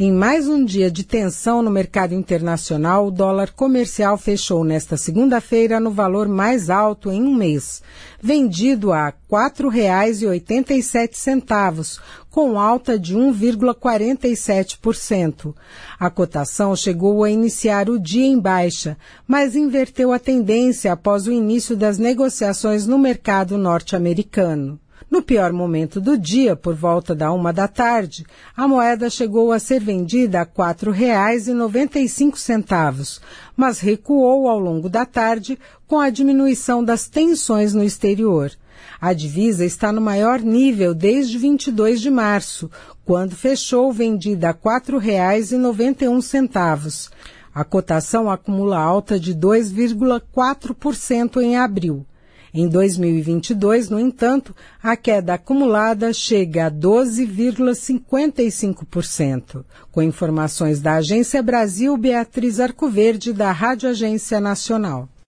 Em mais um dia de tensão no mercado internacional, o dólar comercial fechou nesta segunda-feira no valor mais alto em um mês, vendido a R$ 4,87, com alta de 1,47%. A cotação chegou a iniciar o dia em baixa, mas inverteu a tendência após o início das negociações no mercado norte-americano. No pior momento do dia, por volta da 13h, a moeda chegou a ser vendida a R$ 4,95, mas recuou ao longo da tarde com a diminuição das tensões no exterior. A divisa está no maior nível desde 22 de março, quando fechou vendida a R$ 4,91. A cotação acumula alta de 2,4% em abril. Em 2022, no entanto, a queda acumulada chega a 12,55%. Com informações da Agência Brasil, Beatriz Arcoverde, da Rádio Agência Nacional.